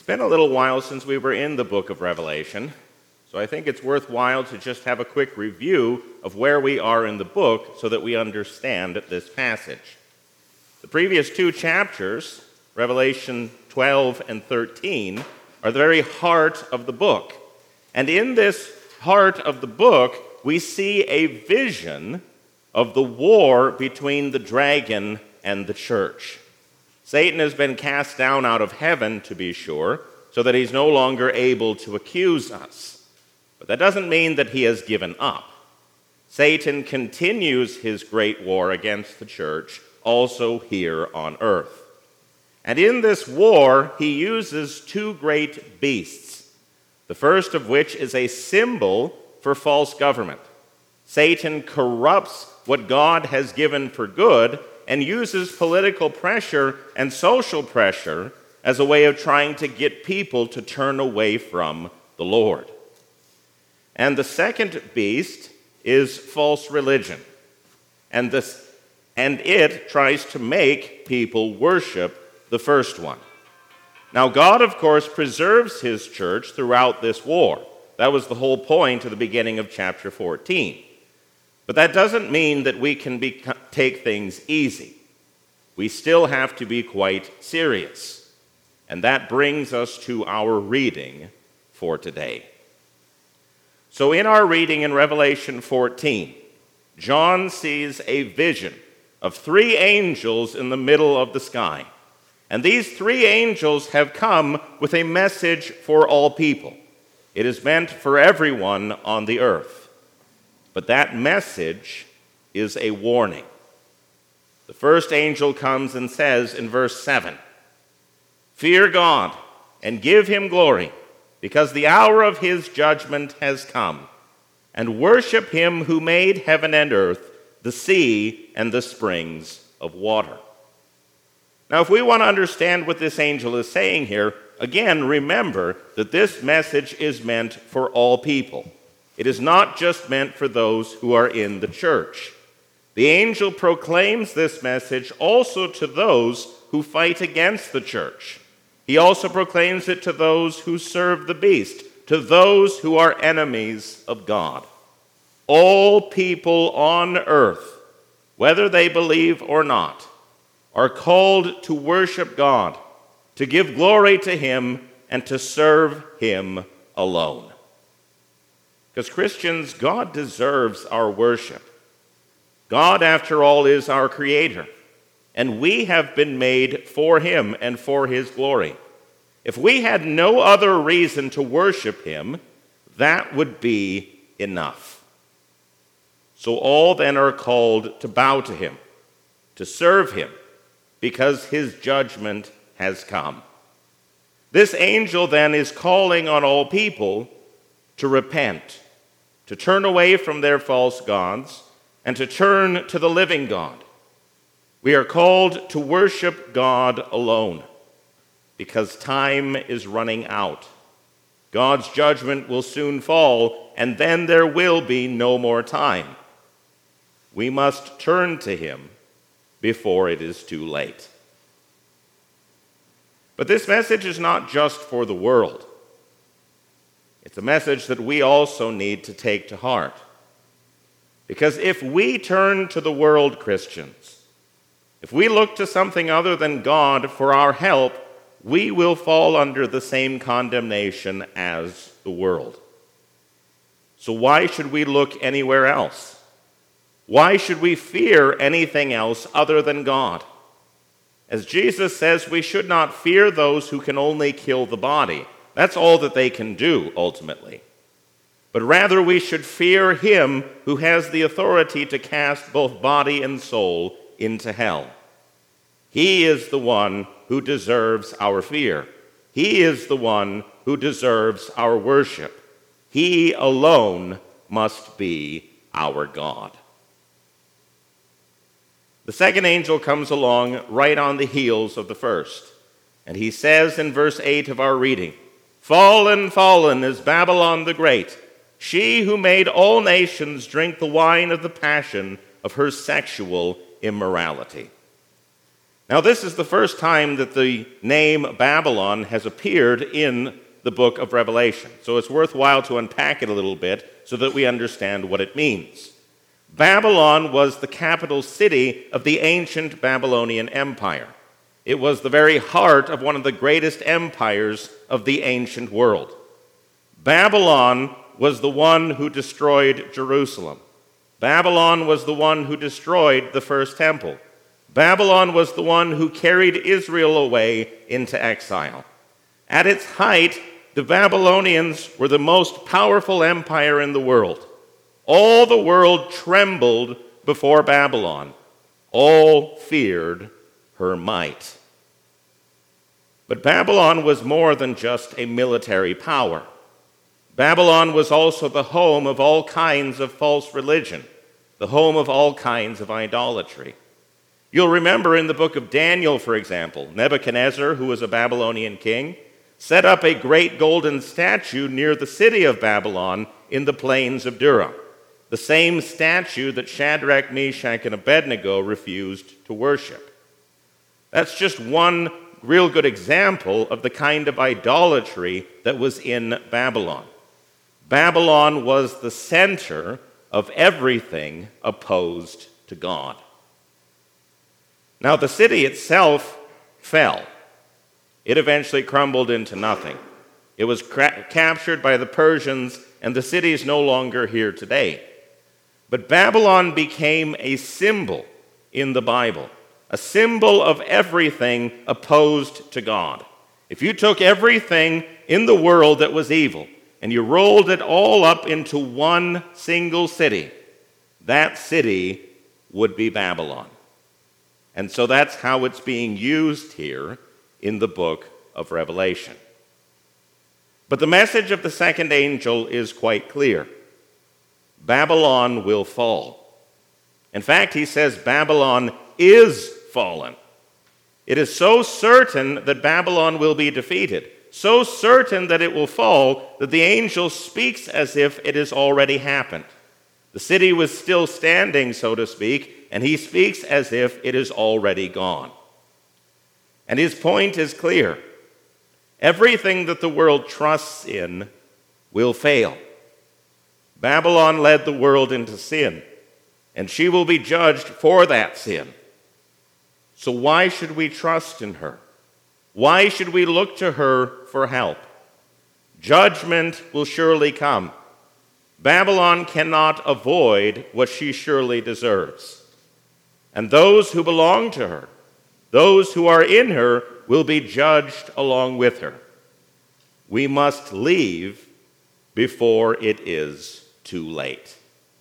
It's been a little while since we were in the book of Revelation, so I think it's worthwhile to just have a quick review of where we are in the book so that we understand this passage. The previous two chapters, Revelation 12 and 13, are the very heart of the book. And in this heart of the book, we see a vision of the war between the dragon and the church. Satan has been cast down out of heaven, to be sure, so that he's no longer able to accuse us. But that doesn't mean that he has given up. Satan continues his great war against the church, also here on earth. And in this war, he uses two great beasts, the first of which is a symbol for false government. Satan corrupts what God has given for good and uses political pressure and social pressure as a way of trying to get people to turn away from the Lord. And the second beast is false religion. And it tries to make people worship the first one. Now, God, of course, preserves his church throughout this war. That was the whole point of the beginning of chapter 14. But that doesn't mean that we can take things easy. We still have to be quite serious. And that brings us to our reading for today. So in our reading in Revelation 14, John sees a vision of three angels in the middle of the sky. And these three angels have come with a message for all people. It is meant for everyone on the earth. But that message is a warning. The first angel comes and says in verse 7, "Fear God and give him glory, because the hour of his judgment has come, and worship him who made heaven and earth, the sea, and the springs of water." Now, if we want to understand what this angel is saying here, again, remember that this message is meant for all people. It is not just meant for those who are in the church. The angel proclaims this message also to those who fight against the church. He also proclaims it to those who serve the beast, to those who are enemies of God. All people on earth, whether they believe or not, are called to worship God, to give glory to him, and to serve him alone. Because Christians, God deserves our worship. God, after all, is our creator, and we have been made for him and for his glory. If we had no other reason to worship him, that would be enough. So all then are called to bow to him, to serve him, because his judgment has come. This angel then is calling on all people to repent, to turn away from their false gods, and to turn to the living God. We are called to worship God alone, because time is running out. God's judgment will soon fall, and then there will be no more time. We must turn to him before it is too late. But this message is not just for the world. It's a message that we also need to take to heart. Because if we turn to the world, Christians, if we look to something other than God for our help, we will fall under the same condemnation as the world. So why should we look anywhere else? Why should we fear anything else other than God? As Jesus says, we should not fear those who can only kill the body. That's all that they can do, ultimately. But rather we should fear him who has the authority to cast both body and soul into hell. He is the one who deserves our fear. He is the one who deserves our worship. He alone must be our God. The second angel comes along right on the heels of the first. And he says in verse 8 of our reading, "Fallen, fallen is Babylon the Great, she who made all nations drink the wine of the passion of her sexual immorality." Now, this is the first time that the name Babylon has appeared in the book of Revelation, so it's worthwhile to unpack it a little bit so that we understand what it means. Babylon was the capital city of the ancient Babylonian Empire. It was the very heart of one of the greatest empires of the ancient world. Babylon was the one who destroyed Jerusalem. Babylon was the one who destroyed the first temple. Babylon was the one who carried Israel away into exile. At its height, the Babylonians were the most powerful empire in the world. All the world trembled before Babylon. All feared her might. But Babylon was more than just a military power. Babylon was also the home of all kinds of false religion, the home of all kinds of idolatry. You'll remember in the book of Daniel, for example, Nebuchadnezzar, who was a Babylonian king, set up a great golden statue near the city of Babylon in the plains of Dura, the same statue that Shadrach, Meshach, and Abednego refused to worship. That's just one real good example of the kind of idolatry that was in Babylon. Babylon was the center of everything opposed to God. Now, the city itself fell. It eventually crumbled into nothing. It was captured by the Persians, and the city is no longer here today. But Babylon became a symbol in the Bible, a symbol of everything opposed to God. If you took everything in the world that was evil and you rolled it all up into one single city, that city would be Babylon. And so that's how it's being used here in the book of Revelation. But the message of the second angel is quite clear. Babylon will fall. In fact, he says Babylon is fallen. It is so certain that Babylon will be defeated, so certain that it will fall, that the angel speaks as if it has already happened. The city was still standing, so to speak, and he speaks as if it is already gone. And his point is clear. Everything that the world trusts in will fail. Babylon led the world into sin, and she will be judged for that sin. So why should we trust in her? Why should we look to her for help? Judgment will surely come. Babylon cannot avoid what she surely deserves. And those who belong to her, those who are in her, will be judged along with her. We must leave before it is too late.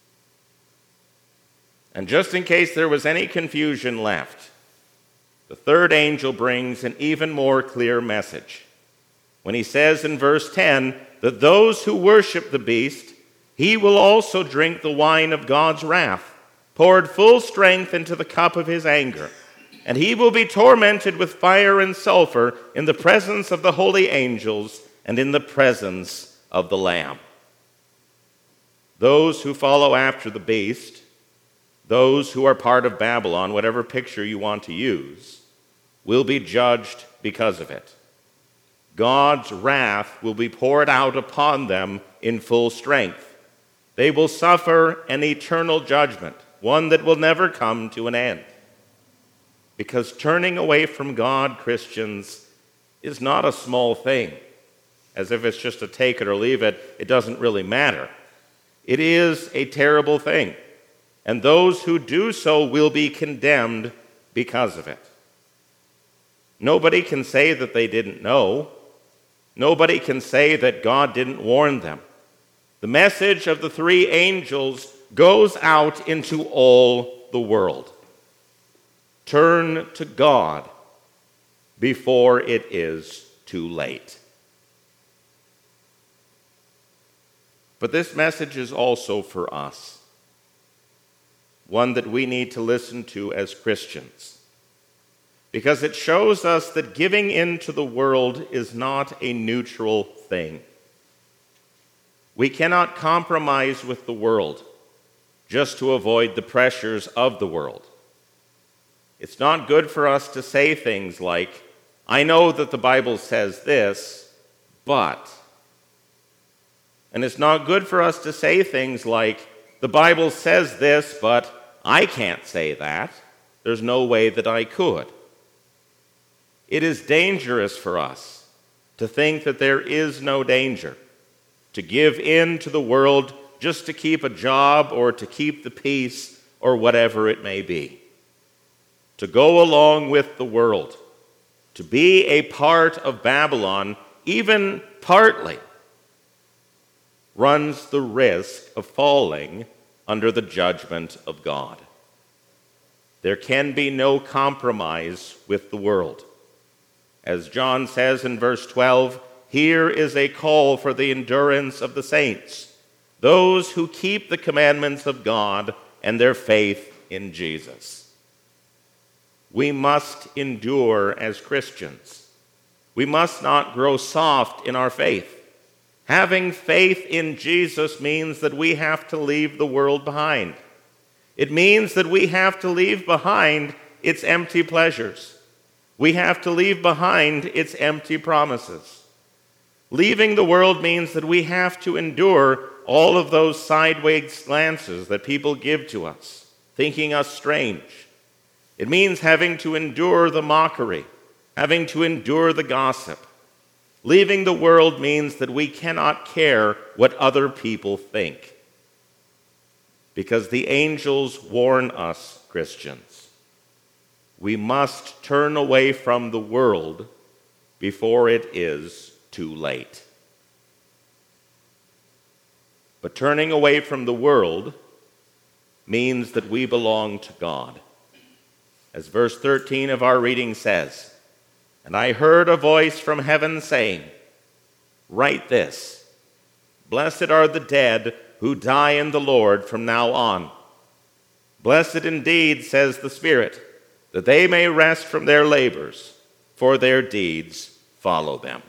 And just in case there was any confusion left, the third angel brings an even more clear message when he says in verse 10 that those who worship the beast, he will also drink the wine of God's wrath, poured full strength into the cup of his anger. And he will be tormented with fire and sulfur in the presence of the holy angels and in the presence of the Lamb. Those who follow after the beast, those who are part of Babylon, whatever picture you want to use, will be judged because of it. God's wrath will be poured out upon them in full strength. They will suffer an eternal judgment, one that will never come to an end. Because turning away from God, Christians, is not a small thing. As if it's just a take it or leave it, it doesn't really matter. It is a terrible thing. And those who do so will be condemned because of it. Nobody can say that they didn't know. Nobody can say that God didn't warn them. The message of the three angels goes out into all the world. Turn to God before it is too late. But this message is also for us, one that we need to listen to as Christians, because it shows us that giving in to the world is not a neutral thing. We cannot compromise with the world just to avoid the pressures of the world. It's not good for us to say things like, I know that the Bible says this, but. And it's not good for us to say things like, the Bible says this, but I can't say that. There's no way that I could. It is dangerous for us to think that there is no danger, to give in to the world just to keep a job or to keep the peace or whatever it may be. To go along with the world, to be a part of Babylon, even partly, runs the risk of falling under the judgment of God. There can be no compromise with the world. As John says in verse 12, here is a call for the endurance of the saints, those who keep the commandments of God and their faith in Jesus. We must endure as Christians. We must not grow soft in our faith. Having faith in Jesus means that we have to leave the world behind. It means that we have to leave behind its empty pleasures. We have to leave behind its empty promises. Leaving the world means that we have to endure all of those sideways glances that people give to us, thinking us strange. It means having to endure the mockery, having to endure the gossip. Leaving the world means that we cannot care what other people think. Because the angels warn us, Christians, we must turn away from the world before it is too late. But turning away from the world means that we belong to God. As verse 13 of our reading says, and I heard a voice from heaven saying, write this, blessed are the dead who die in the Lord from now on. Blessed indeed, says the Spirit, that they may rest from their labors, for their deeds follow them.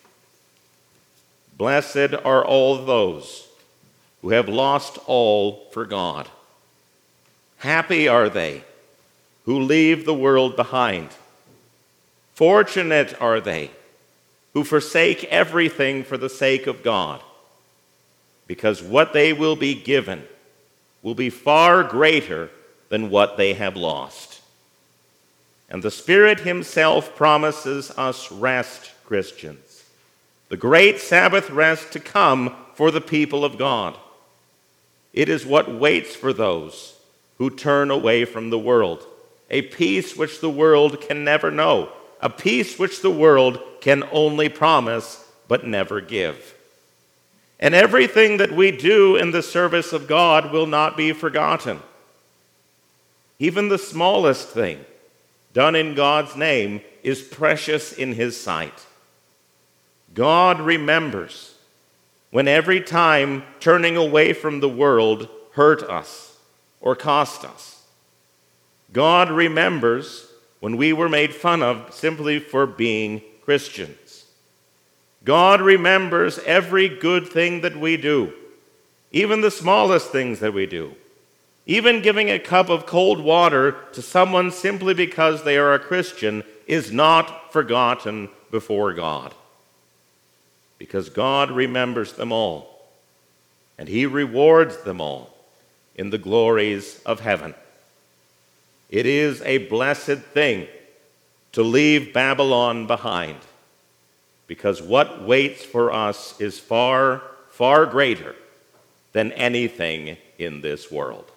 Blessed are all those who have lost all for God. Happy are they who leave the world behind. Fortunate are they who forsake everything for the sake of God, because what they will be given will be far greater than what they have lost. And the Spirit himself promises us rest, Christians, the great Sabbath rest to come for the people of God. It is what waits for those who turn away from the world, a peace which the world can never know, a peace which the world can only promise but never give. And everything that we do in the service of God will not be forgotten. Even the smallest thing done in God's name is precious in his sight. God remembers when every time turning away from the world hurt us or cost us. God remembers when we were made fun of simply for being Christians. God remembers every good thing that we do, even the smallest things that we do. Even giving a cup of cold water to someone simply because they are a Christian is not forgotten before God. Because God remembers them all, and he rewards them all in the glories of heaven. It is a blessed thing to leave Babylon behind, because what waits for us is far, far greater than anything in this world.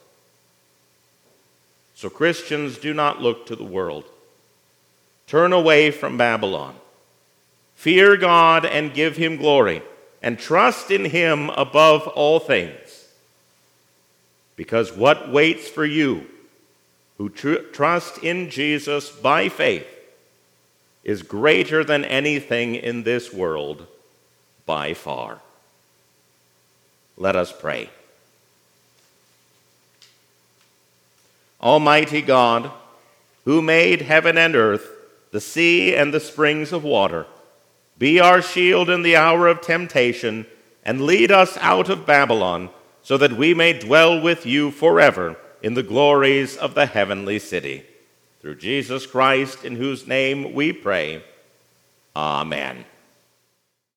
So Christians, do not look to the world. Turn away from Babylon. Fear God and give him glory, and trust in him above all things. Because what waits for you who trust in Jesus by faith is greater than anything in this world by far. Let us pray. Almighty God, who made heaven and earth, the sea and the springs of water, be our shield in the hour of temptation, and lead us out of Babylon, so that we may dwell with you forever in the glories of the heavenly city. Through Jesus Christ, in whose name we pray. Amen.